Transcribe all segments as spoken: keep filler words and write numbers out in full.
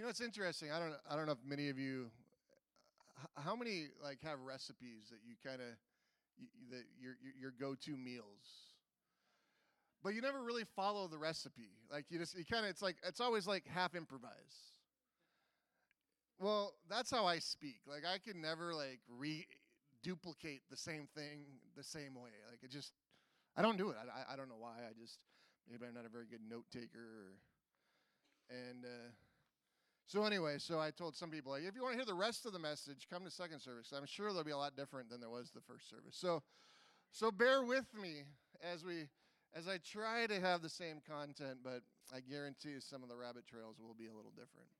know, it's interesting. I don't I don't know if many of you, h- how many like have recipes that you kind of that your your your go-to meals, but you never really follow the recipe. Like you just you kind of it's like it's always like half improvise. Well, that's how I speak. Like I can never like re duplicate the same thing the same way. Like it just I don't do it. I, I, I don't know why. I just maybe I'm not a very good note taker. Or, and uh, so anyway, so I told some people like, if you want to hear the rest of the message, come to second service. I'm sure there'll be a lot different than there was the first service. So so bear with me as we as I try to have the same content, but I guarantee you some of the rabbit trails will be a little different.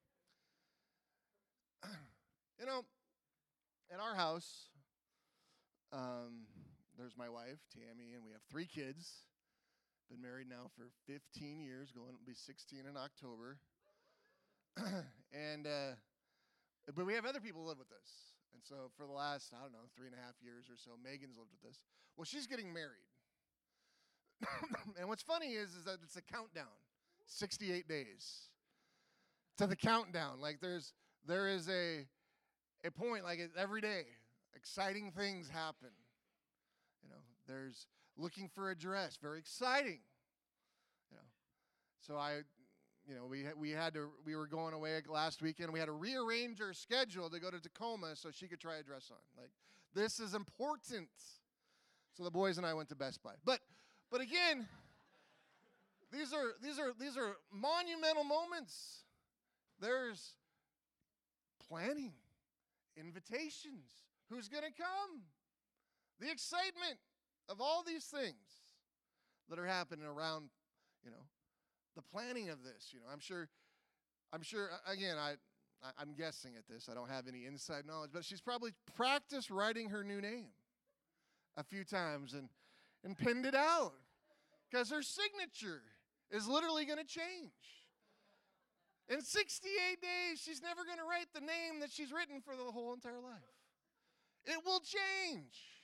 You know, in our house, um, there's my wife, Tammy, and we have three kids. Been married now for fifteen years, going to be sixteen in October. and uh, But we have other people who live with us. And so for the last, I don't know, three and a half years or so, Megan's lived with us. Well, she's getting married. And what's funny is, is that it's a countdown, sixty-eight days to the countdown. Like there's there is a a point, like every day, exciting things happen. You know, there's looking for a dress, very exciting. You know, so I, you know, we we had to we were going away last weekend. We had to rearrange our schedule to go to Tacoma so she could try a dress on. Like this is important. So the boys and I went to Best Buy. But but again, these are these are these are monumental moments. There's planning, invitations, who's going to come, the excitement of all these things that are happening around, you know, the planning of this. You know, I'm sure, I'm sure. Again, I, I I'm guessing at this. I don't have any inside knowledge, but she's probably practiced writing her new name a few times and and pinned it out because her signature is literally going to change. In sixty-eight days, she's never going to write the name that she's written for the whole entire life. It will change.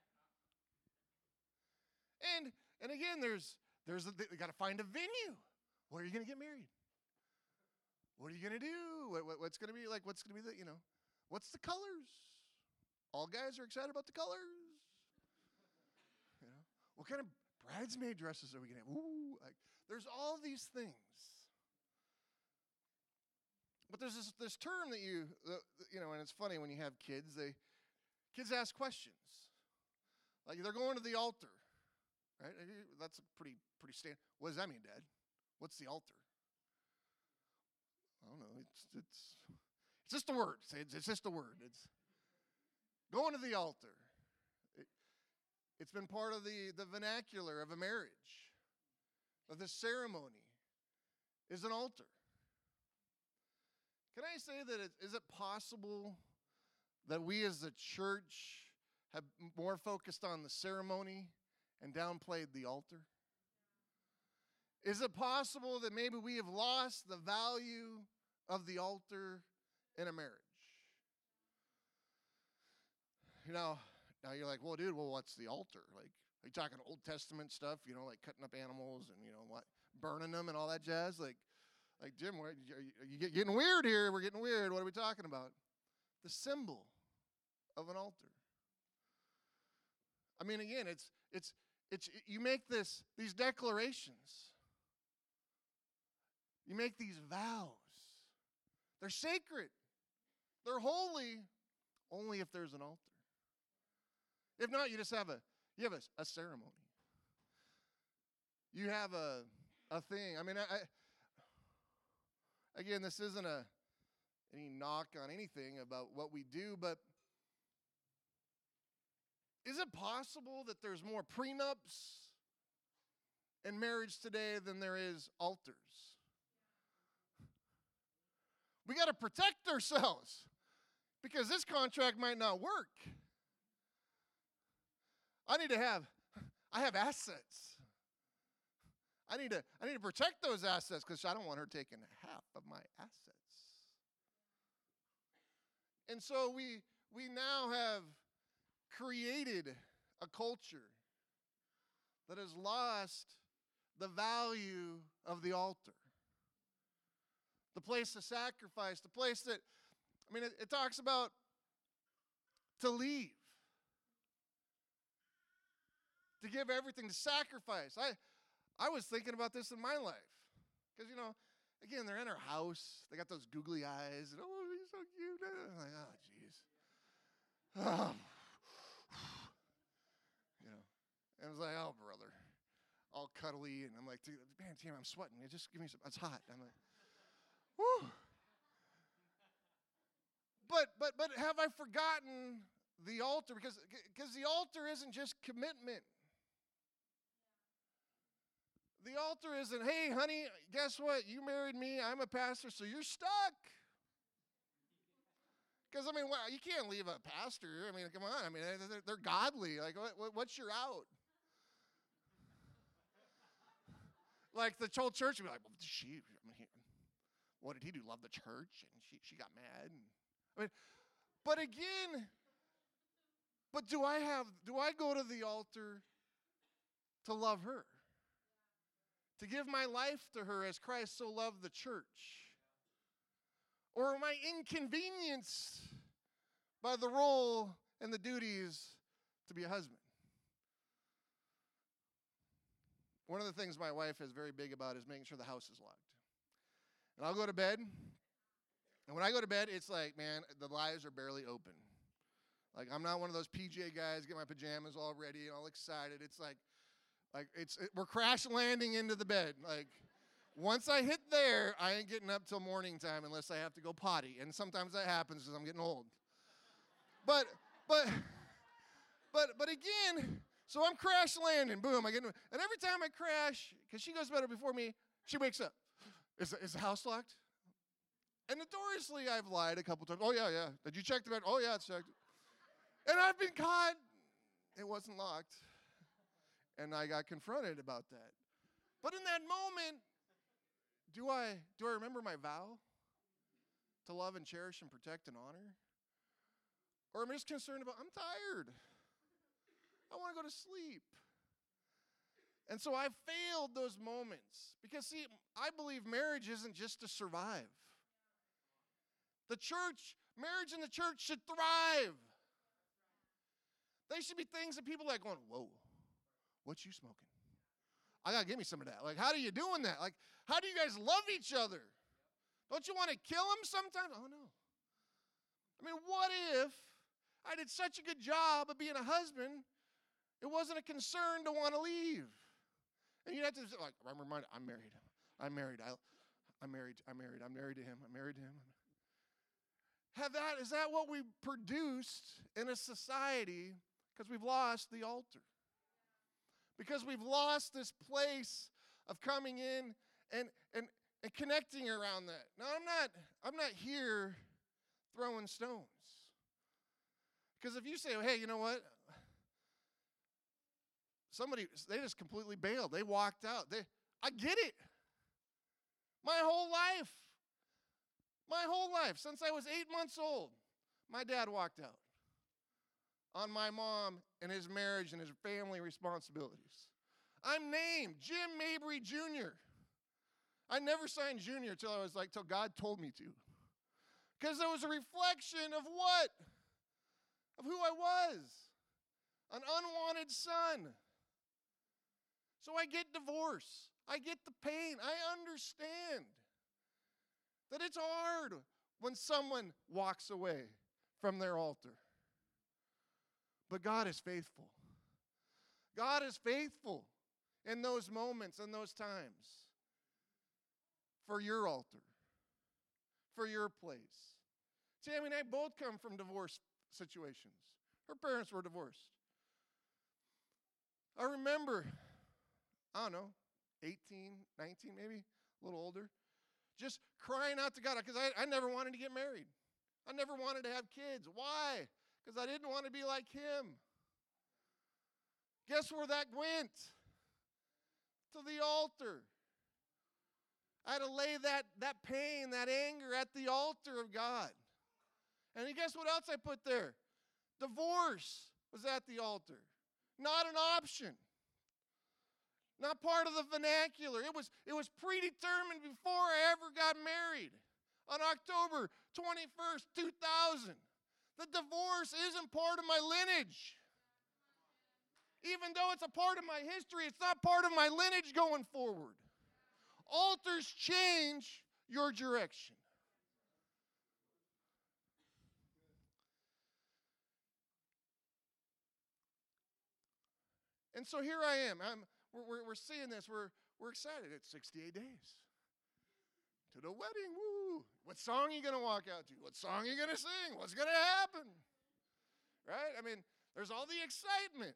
And and again, there's there's a, you got to find a venue. Where are you going to get married? What are you going to do? What, what, what's going to be like? What's going to be the you know? What's the colors? All guys are excited about the colors. You know, what kind of bridesmaid dresses are we going to have? Ooh, like there's all these things. But there's this, this term that you, uh, you know, and it's funny when you have kids, they, kids ask questions. Like they're going to the altar, right? That's a pretty, pretty standard. What does that mean, Dad? What's the altar? I don't know. It's, it's, it's just a word. It's, it's just a word. It's going to the altar. It, it's been part of the, the vernacular of a marriage, of the ceremony is an altar. Can I say that it, is it possible that we as a church have more focused on the ceremony and downplayed the altar? Is it possible that maybe we have lost the value of the altar in a marriage? You know, now you're like, well, dude, well, what's the altar? Like, are you talking Old Testament stuff, you know, like cutting up animals and, you know, what, burning them and all that jazz? Like, Like, Jim, are you, are you getting weird here? We're getting weird. What are we talking about? The symbol of an altar. I mean, again, it's it's it's you make this these declarations. You make these vows. They're sacred. They're holy only if there's an altar. If not, you just have a you have a, a ceremony. You have a a thing. I mean, I, I Again, this isn't a any knock on anything about what we do, but is it possible that there's more prenups in marriage today than there is altars? We got to protect ourselves because this contract might not work. I need to have I have assets. I need to I need to protect those assets because I don't want her taking half of my assets. And so we we now have created a culture that has lost the value of the altar. the place to sacrifice, the place that, I mean, it, it talks about to leave, to give everything, to sacrifice. I, I was thinking about this in my life. Because, you know, again, they're in her house. They got those googly eyes. And, oh, he's so cute. I'm like, oh, jeez. Oh. You know, and I was like, oh, brother. All cuddly. And I'm like, man, Tim, I'm sweating. Just give me some. It's hot. I'm like, whew. But, but, but have I forgotten the altar? Because, because the altar isn't just commitment. The altar isn't, hey, honey, guess what? You married me. I'm a pastor, so you're stuck. Because, I mean, well, you can't leave a pastor. I mean, come on. I mean, they're, they're godly. Like, what, what's your out? Like, the whole church would be like, well, she, I mean, what did he do? Love the church? And she, she got mad. And, I mean, but again, but do I have, do I go to the altar to love her? To give my life to her as Christ so loved the church? Or am I inconvenienced by the role and the duties to be a husband? One of the things my wife is very big about is making sure the house is locked. And I'll go to bed, and when I go to bed, it's like, man, the lights are barely open. Like, I'm not one of those P J guys, get my pajamas all ready and all excited. It's like, Like, it's it, we're crash landing into the bed. Like, once I hit there, I ain't getting up till morning time unless I have to go potty. And sometimes that happens because I'm getting old. But, but, but, but again, so I'm crash landing. Boom, I get in, and every time I crash, because she goes better before me, she wakes up. Is, is the house locked? And notoriously, I've lied a couple times. Oh, yeah, yeah. Did you check the bed? Oh, yeah, it's checked. And I've been caught. It wasn't locked. And I got confronted about that. But in that moment, do I do I remember my vow to love and cherish and protect and honor? Or am I just concerned about, I'm tired. I want to go to sleep. And so I failed those moments. Because, see, I believe marriage isn't just to survive. The church, marriage and the church should thrive. They should be things that people are like going, whoa. What you smoking? I got to give me some of that. Like, how are you doing that? Like, how do you guys love each other? Don't you want to kill them sometimes? Oh, no. I mean, what if I did such a good job of being a husband, it wasn't a concern to want to leave? And you'd have to, like, I'm reminded, I'm married. I'm married. I, I'm married. I'm married. I'm married to him. I'm married to him. Have that, is that what we produced in a society? Because we've lost the altar. Because we've lost this place of coming in and, and, and connecting around that. Now, I'm not, I'm not here throwing stones. Because if you say, hey, you know what? Somebody, they just completely bailed. They walked out. They, I get it. My whole life, my whole life, since I was eight months old, my dad walked out on my mom and his marriage and his family responsibilities. I'm named Jim Mabry Junior I never signed Junior till I was like, till God told me to. Because there was a reflection of what? Of who I was. An unwanted son. So I get divorce. I get the pain. I understand that it's hard when someone walks away from their altar. But God is faithful. God is faithful in those moments and those times for your altar, for your place. Tammy and I both come from divorce situations. Her parents were divorced. I remember, I don't know, eighteen, nineteen maybe, a little older, just crying out to God because I, I never wanted to get married. I never wanted to have kids. Why? Because I didn't want to be like him. Guess where that went? To the altar. I had to lay that, that pain, that anger at the altar of God. And guess what else I put there? Divorce was at the altar. Not an option. Not part of the vernacular. It was, it was predetermined before I ever got married. on October twenty-first, two thousand. The divorce isn't part of my lineage. Even though it's a part of my history, it's not part of my lineage going forward. Altars change your direction. And so here I am. I'm, we're, we're, we're seeing this. We're, we're excited. It's sixty-eight days to the wedding. Woo! What song are you going to walk out to? What song are you going to sing? What's going to happen? Right? I mean, there's all the excitement.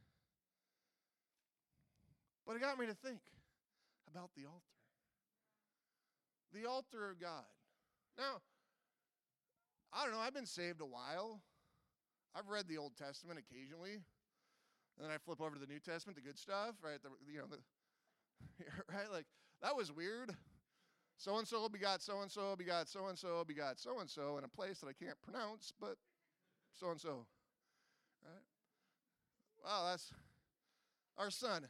But it got me to think about the altar. The altar of God. Now, I don't know. I've been saved a while. I've read the Old Testament occasionally. And then I flip over to the New Testament, the good stuff, right? The, you know, the, right? Like, that was weird. So-and-so begot so-and-so, begot so-and-so, begot so-and-so in a place that I can't pronounce, but so-and-so, right? Wow, that's our son.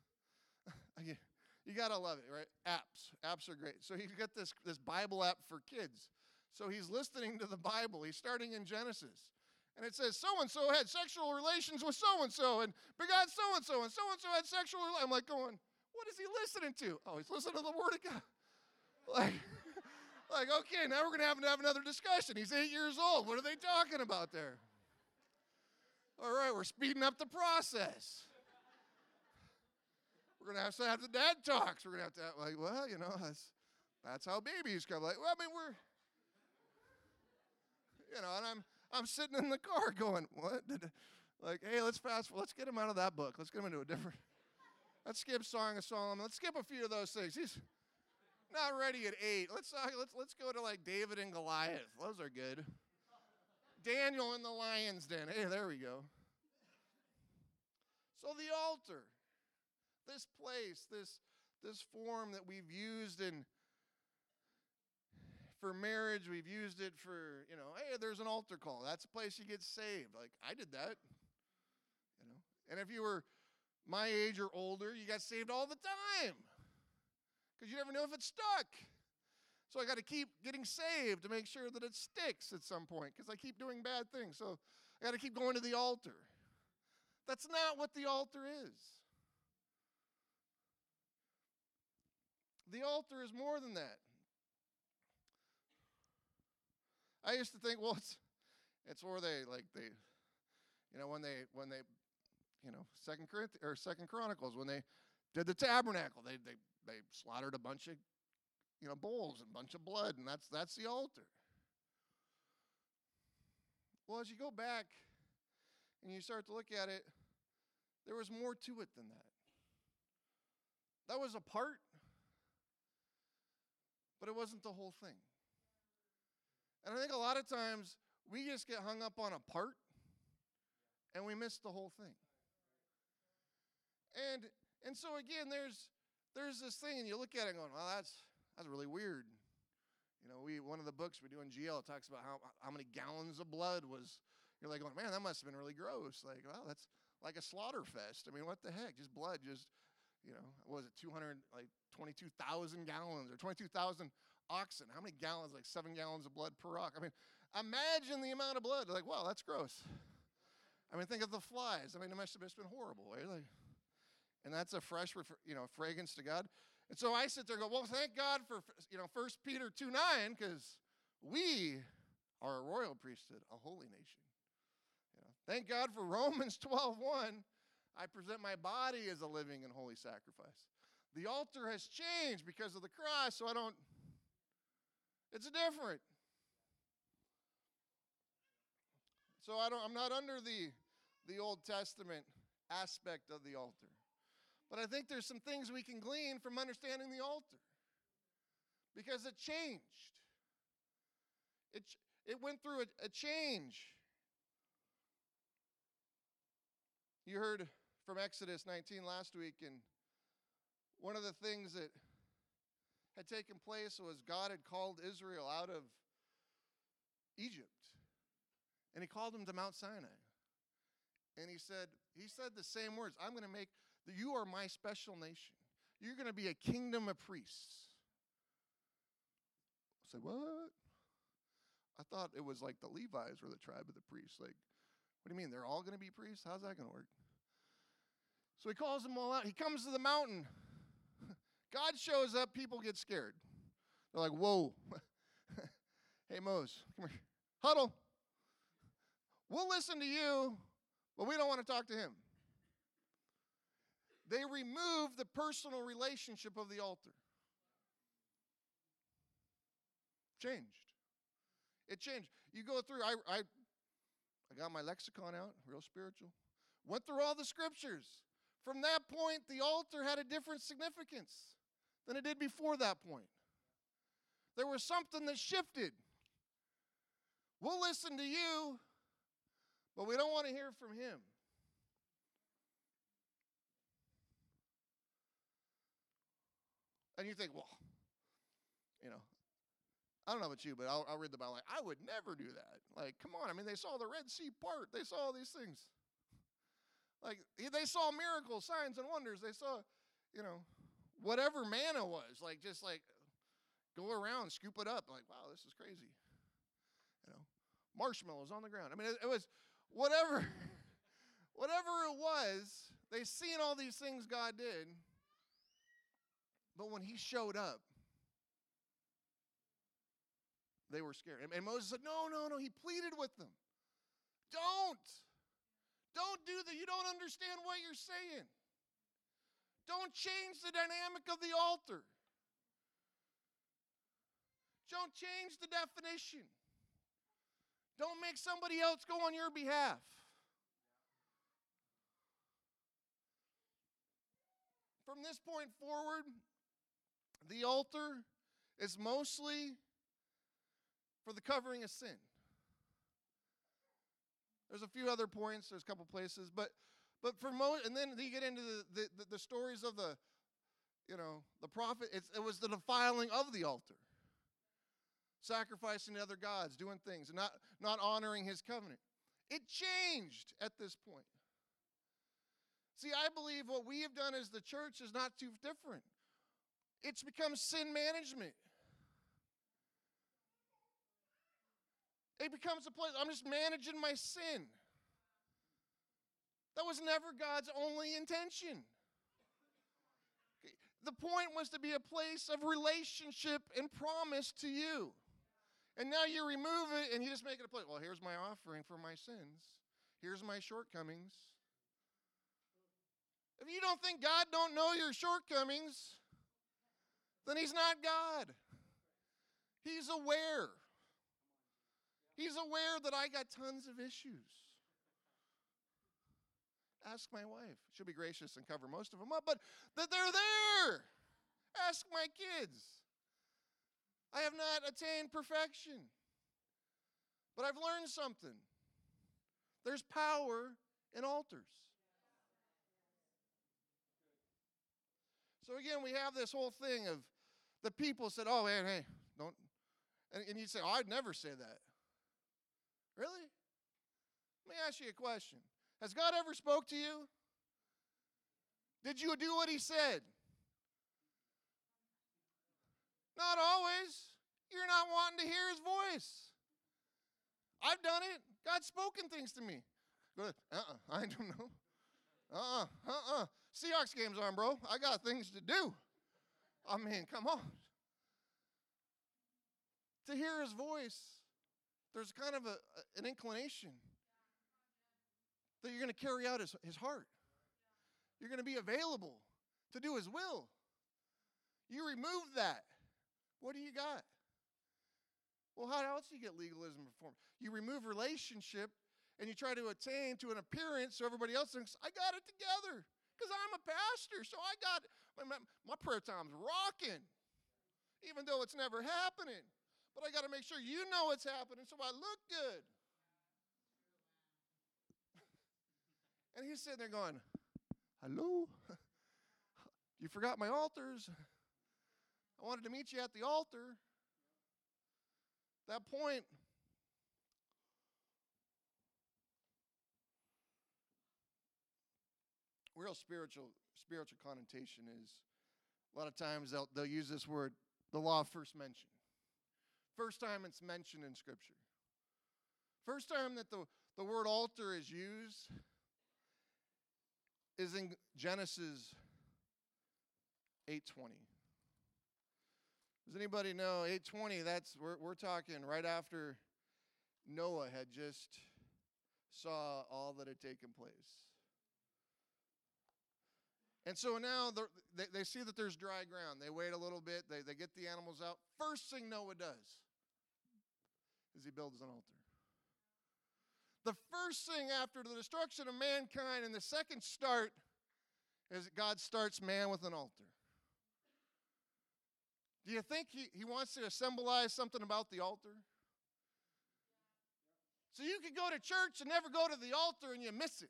You got to love it, right? Apps. Apps are great. So he's got this, this Bible app for kids. So he's listening to the Bible. He's starting in Genesis. And it says, so-and-so had sexual relations with so-and-so and begot so-and-so, and so-and-so had sexual relations. I'm like going, what is he listening to? Oh, he's listening to the Word of God. Like, like okay, now we're going to have to have another discussion. He's eight years old. What are they talking about there? All right, we're speeding up the process. We're going to have to have the dad talks. We're going to have to have, like, well, you know, that's, that's how babies come. Like, well, I mean, we're, you know, and I'm, I'm sitting in the car going, what? Did, like, hey, let's fast forward. Let's get him out of that book. Let's get him into a different, let's skip Song of Solomon. Let's skip a few of those things. He's not ready at eight. Let's, uh, let's, let's go to, like, David and Goliath. Those are good. Daniel in the lion's den. Hey, there we go. So the altar, this place, this, this form that we've used in for marriage, we've used it for, you know, hey, there's an altar call. That's a place you get saved. Like, I did that, you know. And if you were my age or older, you got saved all the time because you never know if it's stuck. So I got to keep getting saved to make sure that it sticks at some point because I keep doing bad things. So I got to keep going to the altar. That's not what the altar is. The altar is more than that. I used to think, well, it's it's where they like they, you know, when they when they, you know, Second Corinthians or Second Chronicles when they did the tabernacle, they they they slaughtered a bunch of, you know, bulls and a bunch of blood, and that's that's the altar. Well, as you go back and you start to look at it, there was more to it than that. That was a part, but it wasn't the whole thing. And I think a lot of times we just get hung up on a part and we miss the whole thing. And and so again, there's there's this thing, and you look at it going, well, that's that's really weird. You know, we one of the books we do in G L talks about how how many gallons of blood was. You're like going, man, that must have been really gross. Like, well, that's like a slaughter fest. I mean, what the heck? Just blood, just, you know, what was it, two hundred, like twenty-two thousand gallons or twenty-two thousand oxen. How many gallons? Like seven gallons of blood per ox. I mean, imagine the amount of blood. Like, wow, that's gross. I mean, think of the flies. I mean, it must have been horrible, right? Like, and that's a fresh, you know, fragrance to God. And so I sit there and go, well, thank God for, you know, First Peter two nine, because we are a royal priesthood, a holy nation. You know, thank God for Romans twelve one. I present my body as a living and holy sacrifice. The altar has changed because of the cross, so I don't, it's different. So I don't, I'm not under the, the Old Testament aspect of the altar. But I think there's some things we can glean from understanding the altar. Because it changed. It, it went through a, a change. You heard from Exodus nineteen last week, and one of the things that had taken place was God had called Israel out of Egypt. And he called them to Mount Sinai. And he said, he said the same words. I'm going to make, you are my special nation. You're going to be a kingdom of priests. I said, what? I thought it was like the Levites were the tribe of the priests. Like, what do you mean? They're all going to be priests? How's that going to work? So he calls them all out. He comes to the mountain. God shows up. People get scared. They're like, whoa. Hey, Moses, come here. Huddle. We'll listen to you, but we don't want to talk to him. They removed the personal relationship of the altar. Changed. It changed. You go through, I, I, I got my lexicon out, real spiritual. Went through all the scriptures. From that point, the altar had a different significance than it did before that point. There was something that shifted. We'll listen to you, but we don't want to hear from him. And you think, well, you know, I don't know about you, but I'll, I'll read the Bible. Like, I would never do that. Like, come on. I mean, they saw the Red Sea part. They saw all these things. Like, they saw miracles, signs, and wonders. They saw, you know, whatever manna was. Like, just like, go around, scoop it up. Like, wow, this is crazy. You know, marshmallows on the ground. I mean, it, it was whatever, whatever it was. They seen all these things God did. But when he showed up, they were scared. And, and Moses said, no, no, no. He pleaded with them. Don't. Don't do that. You don't understand what you're saying. Don't change the dynamic of the altar. Don't change the definition. Don't make somebody else go on your behalf. From this point forward, the altar is mostly for the covering of sin. There's a few other points. There's a couple places, but but for most, and then you get into the, the, the stories of the, you know, the prophet. It's, it was the defiling of the altar, sacrificing to other gods, doing things, and not not honoring his covenant. It changed at this point. See, I believe what we have done as the church is not too different. It's become sin management. It becomes a place, I'm just managing my sin. That was never God's only intention. Okay. The point was to be a place of relationship and promise to you. And now you remove it and you just make it a place. Well, here's my offering for my sins. Here's my shortcomings. If you don't think God don't know your shortcomings, then he's not God. He's aware. He's aware that I got tons of issues. Ask my wife. She'll be gracious and cover most of them up, but that they're there. Ask my kids. I have not attained perfection, but I've learned something. There's power in altars. So again, we have this whole thing of the people said, oh, man, hey, don't. And, and you'd say, oh, I'd never say that. Really? Let me ask you a question. Has God ever spoke to you? Did you do what he said? Not always. You're not wanting to hear his voice. I've done it. God's spoken things to me. Go ahead. Uh-uh. I don't know. Uh-uh. Uh-uh. Seahawks game's on, bro. I got things to do. I mean, come on. To hear his voice, there's kind of a, an inclination that you're going to carry out his, his heart. You're going to be available to do his will. You remove that. What do you got? Well, how else do you get legalism performed? You remove relationship and you try to attain to an appearance so everybody else thinks, I got it together because I'm a pastor. So I got, my, my prayer time's rocking, even though it's never happening. But I got to make sure you know it's happening so I look good. And he's sitting there going, hello? You forgot my altars. I wanted to meet you at the altar. That point, real spiritual spiritual connotation is, a lot of times they'll, they'll use this word, the law of first mention. First time it's mentioned in Scripture. First time that the, the word altar is used is in Genesis eight twenty. Does anybody know eight twenty? That's we're we're talking right after Noah had just saw all that had taken place. And so now they, they see that there's dry ground. They wait a little bit. They, they get the animals out. First thing Noah does is he builds an altar. The first thing after the destruction of mankind and the second start is God starts man with an altar. Do you think he, he wants to symbolize something about the altar? So you can go to church and never go to the altar and you miss it.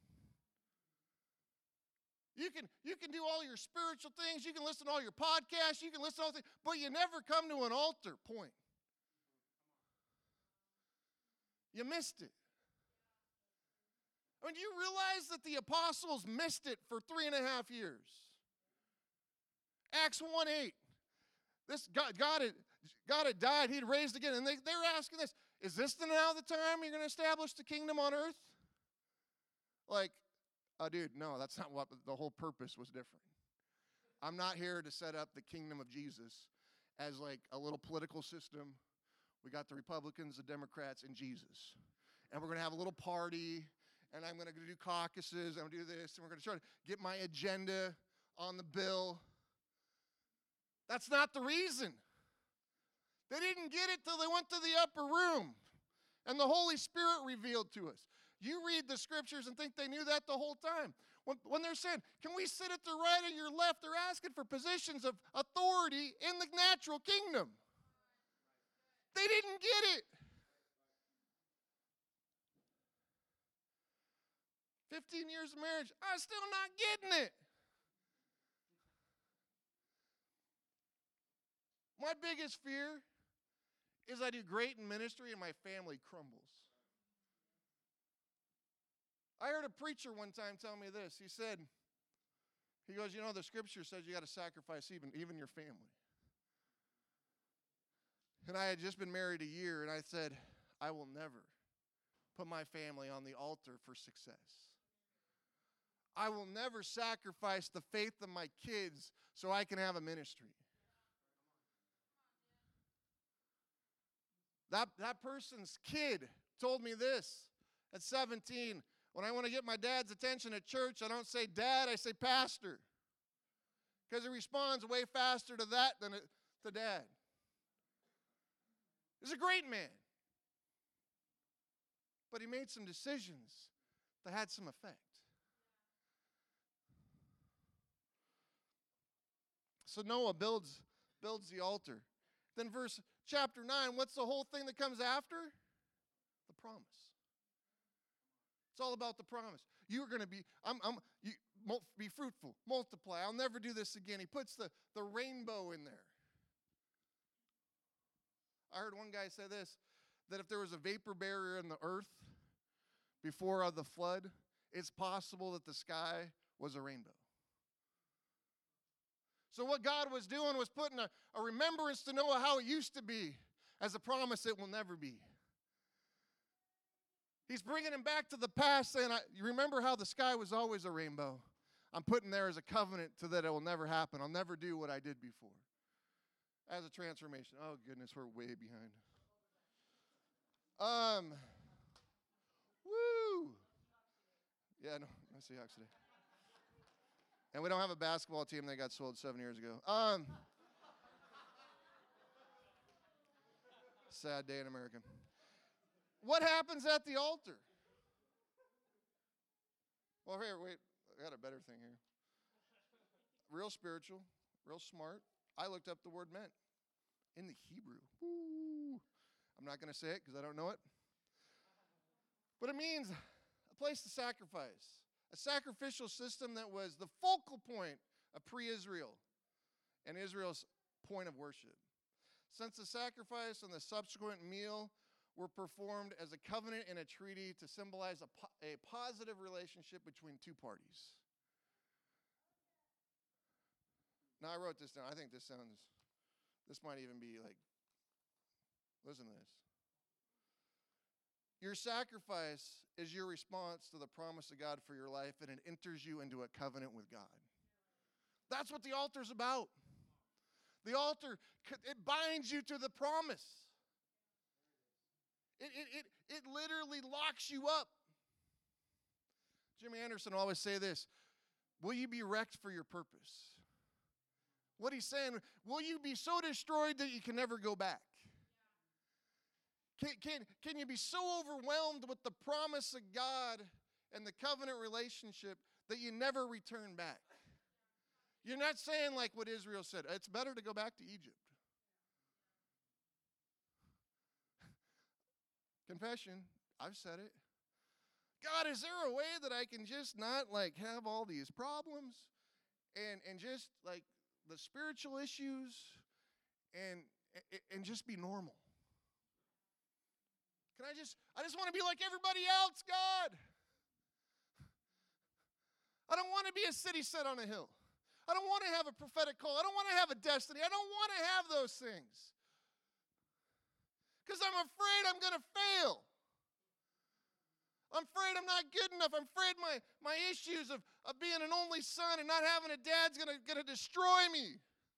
You can, you can do all your spiritual things. You can listen to all your podcasts. You can listen to all things, but you never come to an altar point. You missed it. I mean, do you realize that the apostles missed it for three and a half years? Acts one eight. This God, God, had, God had died. He'd raised again. And they, they were asking this, is this the now the time you're going to establish the kingdom on earth? Like, oh, dude, no, that's not what the whole purpose was different. I'm not here to set up the kingdom of Jesus as like a little political system. We got the Republicans, the Democrats, and Jesus. And we're going to have a little party, and I'm going to do caucuses, and I'm going to do this, and we're going to try to get my agenda on the bill. That's not the reason. They didn't get it till they went to the upper room, and the Holy Spirit revealed to us. You read the scriptures and think they knew that the whole time. When, when they're saying, can we sit at the right or your left, they're asking for positions of authority in the natural kingdom. They didn't get it. fifteen years of marriage, I'm still not getting it. My biggest fear is I do great in ministry and my family crumbles. I heard a preacher one time tell me this. He said, he goes, you know, the scripture says you got to sacrifice even, even your family. And I had just been married a year, and I said, I will never put my family on the altar for success. I will never sacrifice the faith of my kids so I can have a ministry. That, that person's kid told me this at seventeen. When I want to get my dad's attention at church, I don't say dad, I say pastor. Because he responds way faster to that than to dad. He's a great man. But he made some decisions that had some effect. So Noah builds, builds the altar. Then verse chapter nine, what's the whole thing that comes after? The promise. It's all about the promise. You're going to be, I'm, I'm, you, be fruitful, multiply. I'll never do this again. He puts the, the rainbow in there. I heard one guy say this, that if there was a vapor barrier in the earth before the flood, it's possible that the sky was a rainbow. So what God was doing was putting a, a remembrance to Noah how it used to be as a promise it will never be. He's bringing him back to the past, saying, I, you remember how the sky was always a rainbow? I'm putting there as a covenant to that it will never happen. I'll never do what I did before. As a transformation. Oh, goodness, we're way behind. Um, woo! Yeah, no, no Seahawks today. And we don't have a basketball team that got sold seven years ago. Um, sad day in America. What happens at the altar? Well, here, wait. I got a better thing here. Real spiritual, real smart. I looked up the word meant in the Hebrew. Woo. I'm not going to say it because I don't know it. But it means a place to sacrifice. A sacrificial system that was the focal point of pre-Israel and Israel's point of worship. Since the sacrifice and the subsequent meal were performed as a covenant and a treaty to symbolize a, po- a positive relationship between two parties. Now, I wrote this down. I think this sounds, this might even be like Listen to this. Your sacrifice is your response to the promise of God for your life, and it enters you into a covenant with God. That's what the altar's about. The altar, it binds you to the promise. It, it, it, it literally locks you up. Jimmy Anderson always say this, will you be wrecked for your purpose? What he's saying, will you be so destroyed that you can never go back? Can, can, can you be so overwhelmed with the promise of God and the covenant relationship that you never return back? You're not saying like what Israel said, it's better to go back to Egypt. Confession, I've said it. God, is there a way that I can just not like have all these problems and, and just like the spiritual issues and, and just be normal? Can I just, I just want to be like everybody else, God. I don't want to be a city set on a hill. I don't want to have a prophetic call. I don't want to have a destiny. I don't want to have those things. Because I'm afraid I'm going to fail. I'm afraid I'm not good enough. I'm afraid my, my issues of, of being an only son and not having a dad's going to going to destroy me.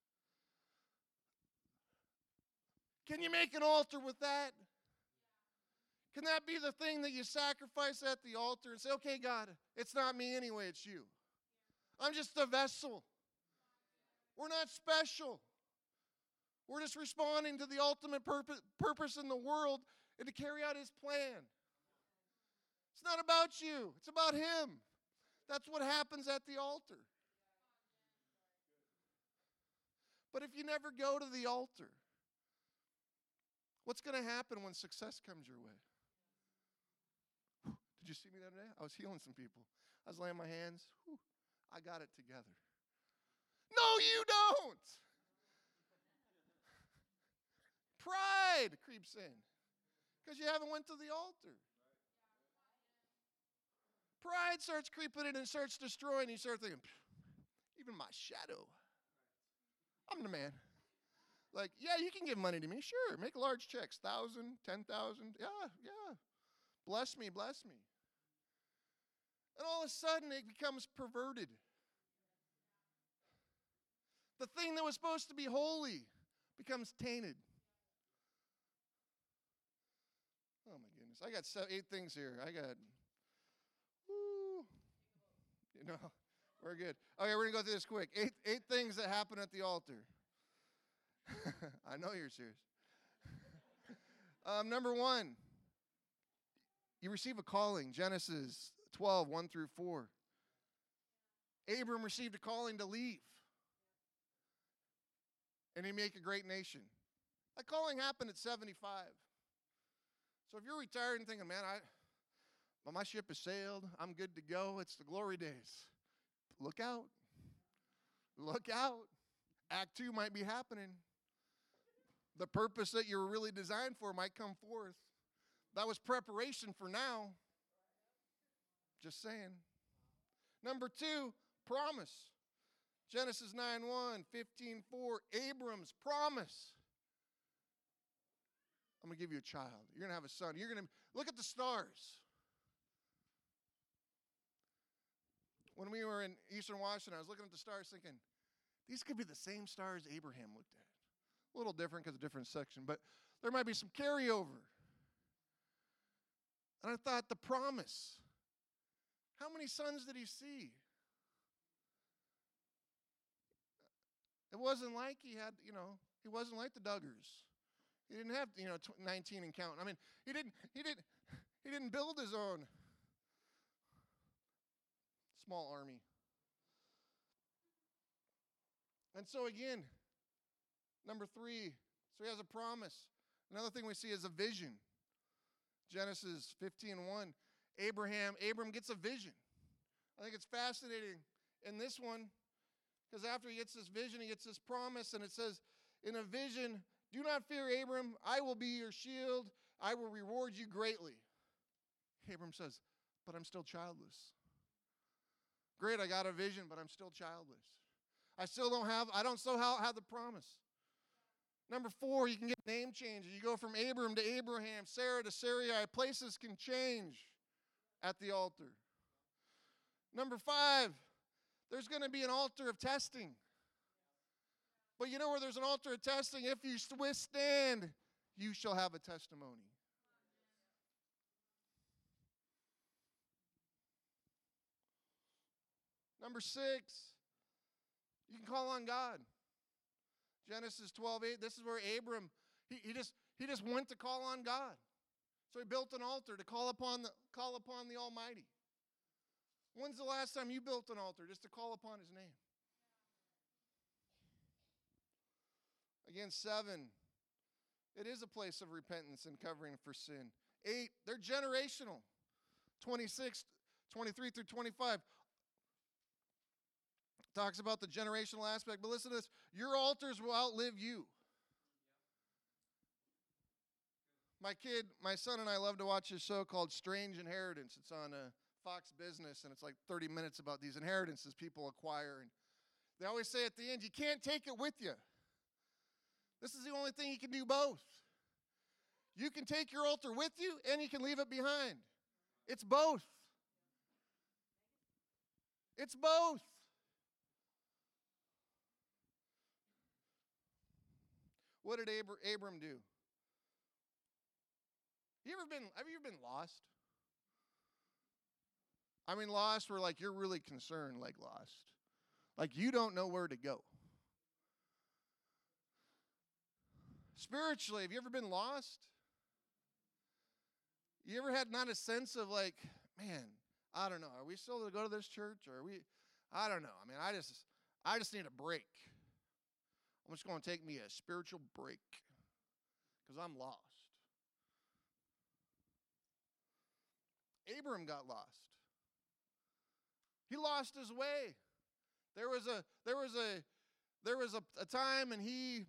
Can you make an altar with that? Can that be the thing that you sacrifice at the altar and say, okay, God, it's not me anyway, it's you. I'm just a vessel. We're not special. We're just responding to the ultimate purpose, purpose in the world and to carry out His plan. It's not about you. It's about Him. That's what happens at the altar. But if you never go to the altar, what's going to happen when success comes your way? Did you see me the other day? I was healing some people. I was laying my hands. Whew, I got it together. No, you don't. Pride creeps in because you haven't went to the altar. Pride starts creeping in and starts destroying. You start thinking, even my shadow. I'm the man. Like, yeah, you can give money to me. Sure, make large checks. Thousand, ten thousand. Yeah, yeah. Bless me, bless me. And all of a sudden, it becomes perverted. The thing that was supposed to be holy becomes tainted. Oh, my goodness. I got seven, eight things here. I got, woo. You know, we're good. Okay, we're going to go through this quick. Eight, eight things that happen at the altar. I know you're serious. um, number one, you receive a calling. Genesis twelve, one through four. Abram received a calling to leave. And he make a great nation. That calling happened at seventy-five. So if you're retired and thinking, man, I, well, my ship has sailed, I'm good to go, it's the glory days. Look out. Look out. Act two might be happening. The purpose that you were really designed for might come forth. That was preparation for now. Just saying. Number two, promise. Genesis nine one, fifteen four, Abram's promise. I'm going to give you a child. You're going to have a son. You're going to look at the stars. When we were in Eastern Washington, I was looking at the stars thinking, these could be the same stars Abraham looked at. A little different because of a different section, but there might be some carryover. And I thought, the promise. How many sons did he see? It wasn't like he had, you know, he wasn't like the Duggars. He didn't have, you know, nineteen and counting. I mean, he didn't, he didn't, he didn't build his own small army. And so again, number three, so he has a promise. Another thing we see is a vision. Genesis fifteen one, Abraham, Abram gets a vision. I think it's fascinating in this one, because after he gets this vision, he gets this promise, and it says, in a vision, do not fear, Abram, I will be your shield, I will reward you greatly. Abram says, but I'm still childless. Great, I got a vision, but I'm still childless. I still don't have, I don't still have the promise. Number four, you can get name changes. You go from Abram to Abraham, Sarah to Sarai. Places can change at the altar. Number five, there's going to be an altar of testing. But you know where there's an altar of testing? If you withstand, you shall have a testimony. Number six, you can call on God. Genesis twelve eight, this is where Abram, he, he just he just went to call on God. So he built an altar to call upon the call upon the Almighty. When's the last time you built an altar just to call upon his name? Again, seven, it is a place of repentance and covering for sin. Eight, they're generational. twenty-six, twenty-three through twenty-five talks about the generational aspect. But listen to this. Your altars will outlive you. My kid, my son and I love to watch a show called Strange Inheritance. It's on uh, Fox Business, and it's like thirty minutes about these inheritances people acquire. And they always say at the end, you can't take it with you. This is the only thing you can do both. You can take your altar with you, and you can leave it behind. It's both. It's both. What did Abr- Abram do? You ever been, have you ever been lost? I mean, lost where like you're really concerned, like lost. Like you don't know where to go. Spiritually, have you ever been lost? You ever had not a sense of like, man, I don't know, are we still to go to this church? Or are we, I don't know. I mean, I just, I just need a break. I'm just going to take me a spiritual break because I'm lost. Abram got lost. He lost his way. There was a there was a there was a, a time and he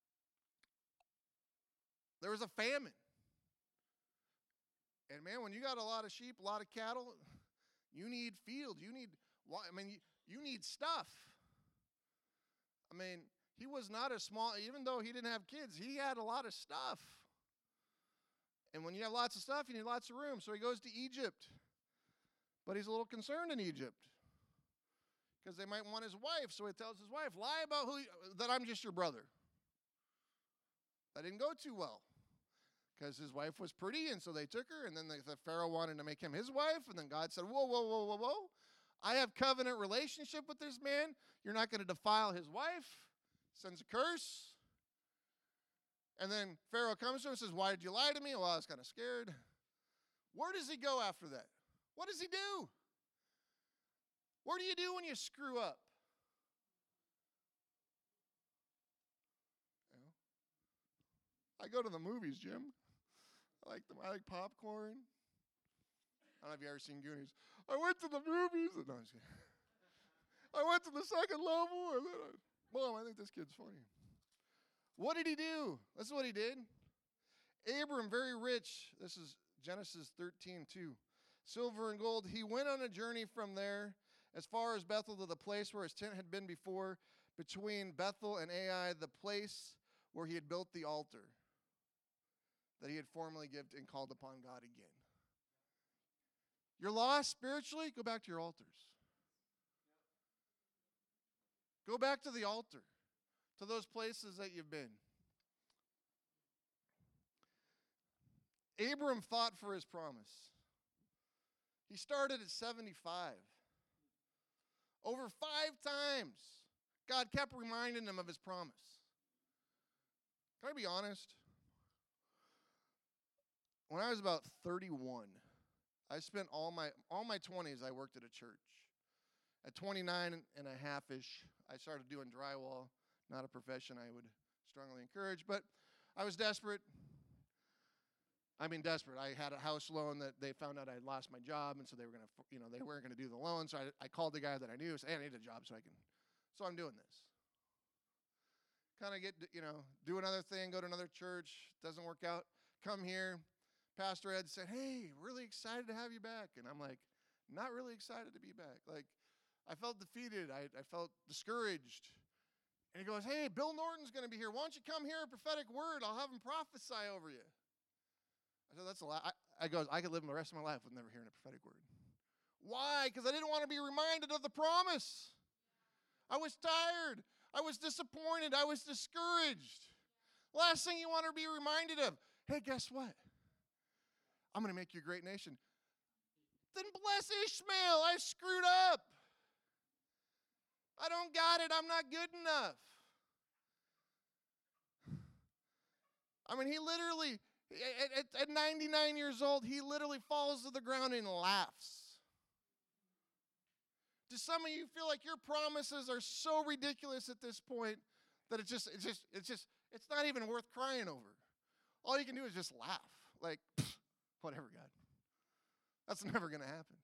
there was a famine. And man, when you got a lot of sheep, a lot of cattle, you need fields. You need I mean you, you need stuff. I mean, he was not a small, even though he didn't have kids, he had a lot of stuff. And when you have lots of stuff, you need lots of room. So he goes to Egypt. But he's a little concerned in Egypt because they might want his wife. So he tells his wife, lie about who you, that I'm just your brother. That didn't go too well because his wife was pretty, and so they took her. And then the, the Pharaoh wanted to make him his wife. And then God said, whoa, whoa, whoa, whoa, whoa. I have covenant relationship with this man. You're not going to defile his wife. Sends a curse. And then Pharaoh comes to him and says, why did you lie to me? Well, I was kind of scared. Where does he go after that? What does he do? What do you do when you screw up? You know? I go to the movies, Jim. I like them. I like popcorn. I don't know if you've ever seen Goonies. I went to the movies. No, I'm just kidding. I went to the second level. And then I, Mom, I think this kid's funny. What did he do? This is what he did. Abram, very rich. This is Genesis thirteen two. Silver and gold. He went on a journey from there as far as Bethel to the place where his tent had been before, between Bethel and Ai, the place where he had built the altar that he had formerly given and called upon God again. You're lost spiritually? Go back to your altars. Go back to the altar, to those places that you've been. Abram fought for his promise. He started at seventy-five. Over five times, God kept reminding him of his promise. Can I be honest? When I was about thirty-one, I spent all my all my twenties, I worked at a church. At twenty-nine and a half-ish, I started doing drywall. Not a profession I would strongly encourage, but I was desperate. I mean, desperate. I had a house loan that they found out I had lost my job, and so they were going to, you know, they weren't going to do the loan. So I, I called the guy that I knew, said, hey, I need a job so I can, so I'm doing this. Kind of get, you know, do another thing, go to another church, doesn't work out. Come here. Pastor Ed said, hey, really excited to have you back. And I'm like, not really excited to be back. Like, I felt defeated. I, I felt discouraged. And he goes, hey, Bill Norton's going to be here. Why don't you come hear a prophetic word? I'll have him prophesy over you. I said, that's a lot. I, I goes, I could live the rest of my life with never hearing a prophetic word. Why? Because I didn't want to be reminded of the promise. I was tired. I was disappointed. I was discouraged. Last thing you want to be reminded of, hey, guess what? I'm going to make you a great nation. Then bless Ishmael. I screwed up. I don't got it. I'm not good enough. I mean, he literally, at, at, at ninety-nine years old, he literally falls to the ground and laughs. Do some of you feel like your promises are so ridiculous at this point that it's just, it's just, it's just, it's not even worth crying over? All you can do is just laugh. Like, whatever, God. That's never going to happen.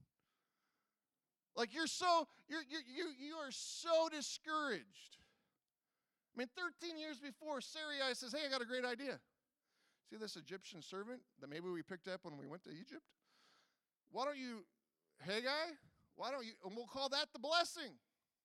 Like you're so, you're, you're, you you are so discouraged. I mean, thirteen years before, Sarai says, hey, I got a great idea. See this Egyptian servant that maybe we picked up when we went to Egypt? Why don't you, Haggai, why don't you, and we'll call that the blessing.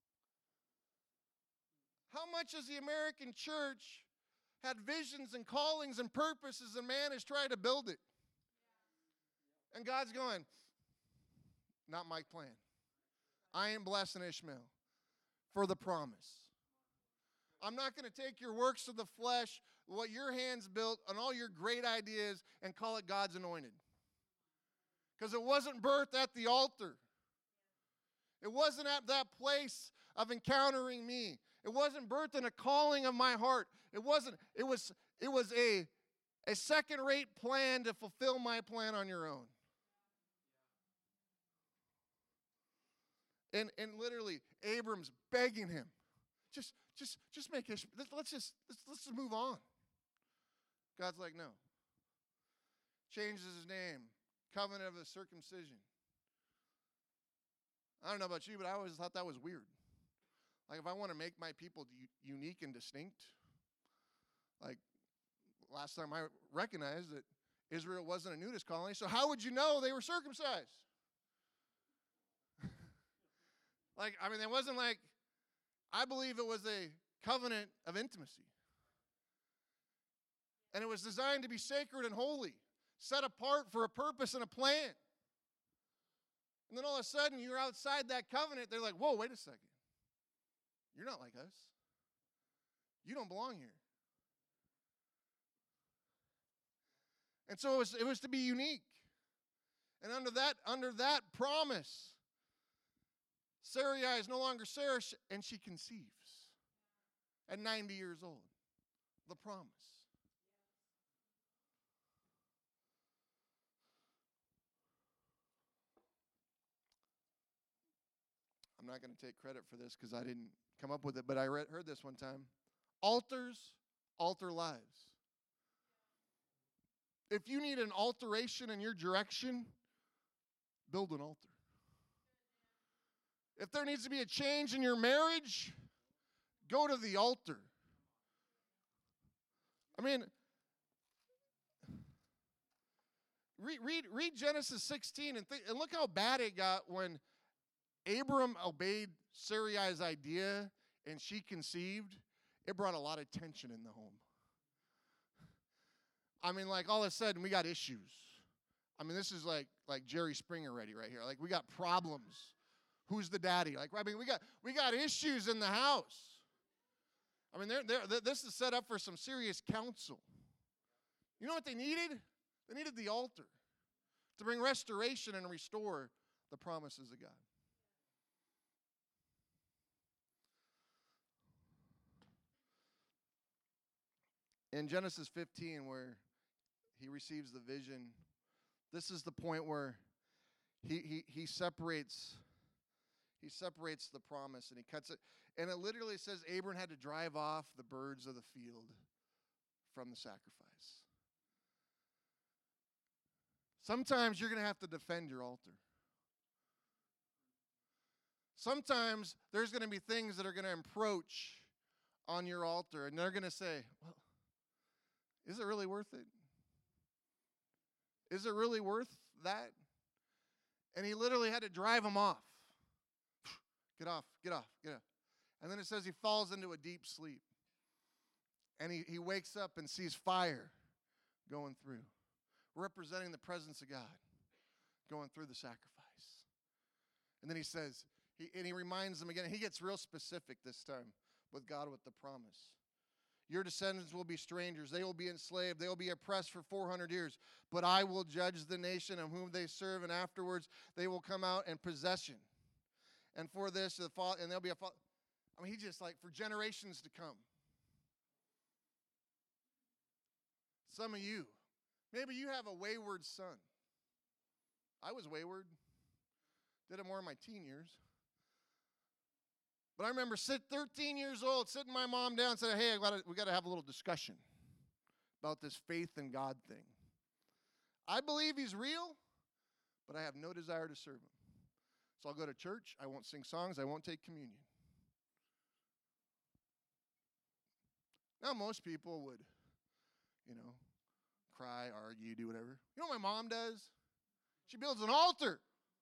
How much has the American church had visions and callings and purposes and man has tried to build it? And God's going, not my plan. I ain't blessing Ishmael for the promise. I'm not going to take your works of the flesh, what your hands built, and all your great ideas and call it God's anointed. Because it wasn't birthed at the altar. It wasn't at that place of encountering me. It wasn't birthed in a calling of my heart. It wasn't, it was, it was a, a second-rate plan to fulfill my plan on your own. And and literally, Abram's begging him, just just just make Ishmael. Let's just let's, let's just move on. God's like, no. Changes his name, covenant of the circumcision. I don't know about you, but I always thought that was weird. Like if I want to make my people u- unique and distinct, like last time I recognized that Israel wasn't a nudist colony, so how would you know they were circumcised? Like, I mean, it wasn't like, I believe it was a covenant of intimacy. And it was designed to be sacred and holy, set apart for a purpose and a plan. And then all of a sudden, you're outside that covenant. They're like, whoa, wait a second. You're not like us. You don't belong here. And so it was, it was to be unique. And under that, under that promise, Sarai is no longer Sarah, and she conceives at ninety years old. The promise. I'm not going to take credit for this because I didn't come up with it, but I read, heard this one time. Altars alter lives. If you need an alteration in your direction, build an altar. If there needs to be a change in your marriage, go to the altar. I mean, read, read, read Genesis sixteen and, think, and look how bad it got when Abram obeyed Sarai's idea and she conceived. It brought a lot of tension in the home. I mean, like all of a sudden we got issues. I mean, this is like like Jerry Springer ready right here. Like we got problems. Who's the daddy? Like, I mean, we got we got issues in the house. I mean, they're, they're, this is set up for some serious counsel. You know what they needed? They needed the altar to bring restoration and restore the promises of God. In Genesis fifteen, where he receives the vision, this is the point where he he he separates. He separates the promise and he cuts it. And it literally says Abram had to drive off the birds of the field from the sacrifice. Sometimes you're going to have to defend your altar. Sometimes there's going to be things that are going to approach on your altar and they're going to say, well, is it really worth it? Is it really worth that? And he literally had to drive them off. Get off, get off, get off. And then it says he falls into a deep sleep. And he, he wakes up and sees fire going through, representing the presence of God going through the sacrifice. And then he says, he, and he reminds them again, he gets real specific this time with God with the promise. Your descendants will be strangers. They will be enslaved. They will be oppressed for four hundred years. But I will judge the nation of whom they serve, and afterwards they will come out in possession. And for this, the fa- and there'll be a fa- I mean, he just like, for generations to come. Some of you, maybe you have a wayward son. I was wayward. Did it more in my teen years. But I remember sit thirteen years old, sitting my mom down and saying, hey, I gotta, we got to have a little discussion about this faith in God thing. I believe he's real, but I have no desire to serve him. So I'll go to church. I won't sing songs. I won't take communion. Now, most people would, you know, cry, argue, do whatever. You know what my mom does? She builds an altar.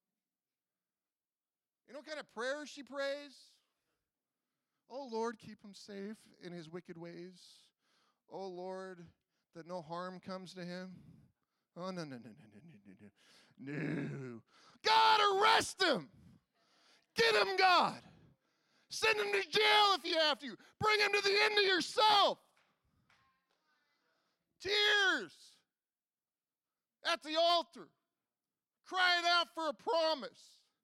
You know what kind of prayers she prays? Oh, Lord, keep him safe in his wicked ways. Oh, Lord, that no harm comes to him. Oh, no, no, no, no, no, no, no, no. God, arrest him. Get him, God. Send him to jail if you have to. Bring him to the end of yourself. Tears at the altar, crying out for a promise.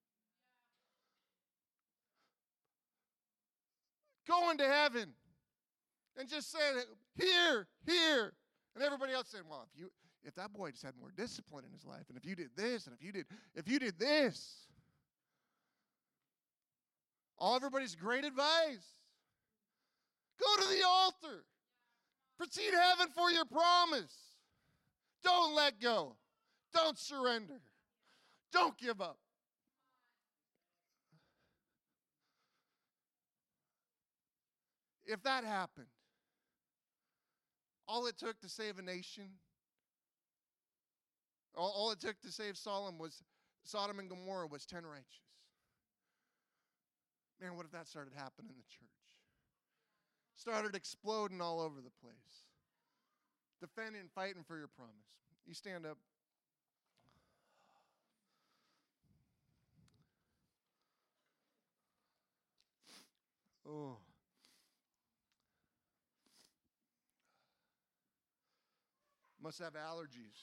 Going to heaven and just saying, here, here. And everybody else saying, well, if you if that boy just had more discipline in his life, and if you did this, and if you did, if you did this. All everybody's great advice. Go to the altar. Proceed heaven for your promise. Don't let go. Don't surrender. Don't give up. If that happened, all it took to save a nation, all, all it took to save Sodom was Sodom and Gomorrah was ten righteous. Man, what if that started happening in the church? Started exploding all over the place. Defending, fighting for your promise. You stand up. Oh. Must have allergies.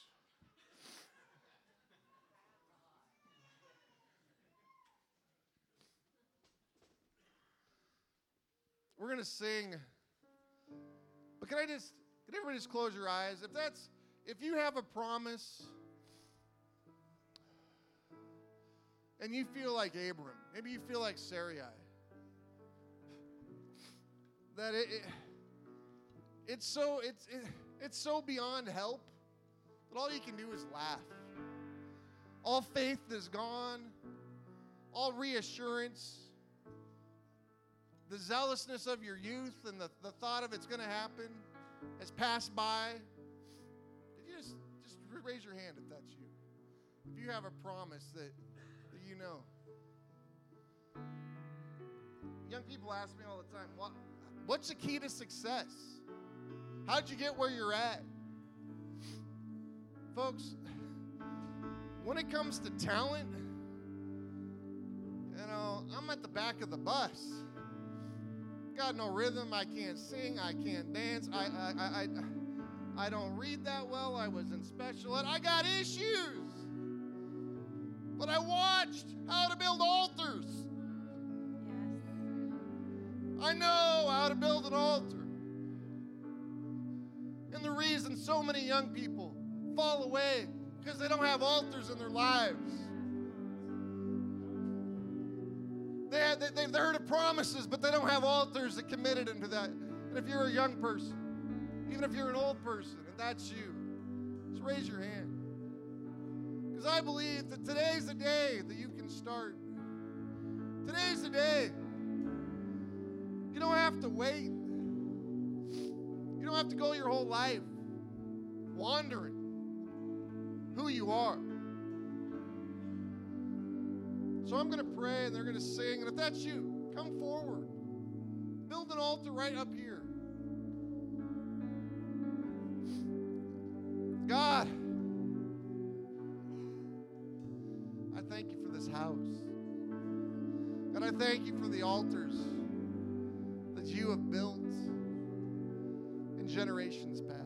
We're going to sing. But can I just, can everybody just close your eyes? If that's, if you have a promise and you feel like Abram, maybe you feel like Sarai, that it, it it's so, it's, it, it's so beyond help that all you can do is laugh. All faith is gone. All reassurance. The zealousness of your youth and the, the thought of it's going to happen has passed by. Did you just, just raise your hand if that's you? If you have a promise that, that you know. Young people ask me all the time, what, what's the key to success? How'd you get where you're at? Folks, when it comes to talent, you know, I'm at the back of the bus. Got no rhythm. I can't sing. I can't dance. I, I, I, I, I don't read that well. I was in special ed. I got issues. But I watched how to build altars. Yes. I know how to build an altar. And the reason so many young people fall away because they don't have altars in their lives. They have, they, they've heard of promises, but they don't have altars that committed into that. And if you're a young person, even if you're an old person, and that's you, just raise your hand. Because I believe that today's the day that you can start. Today's the day. You don't have to wait. You don't have to go your whole life wandering who you are. So I'm going to pray, and they're going to sing. And if that's you, come forward. Build an altar right up here. God, I thank you for this house. God, I thank you for the altars that you have built in generations past.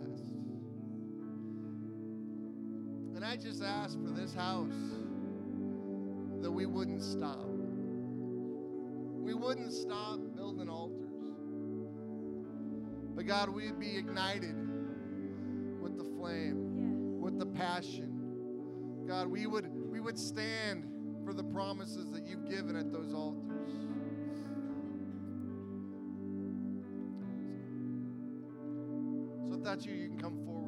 And I just ask for this house that we wouldn't stop. We wouldn't stop building altars. But God, we'd be ignited with the flame, with the passion. God, we would we would stand for the promises that you've given at those altars. So if that's you, you can come forward.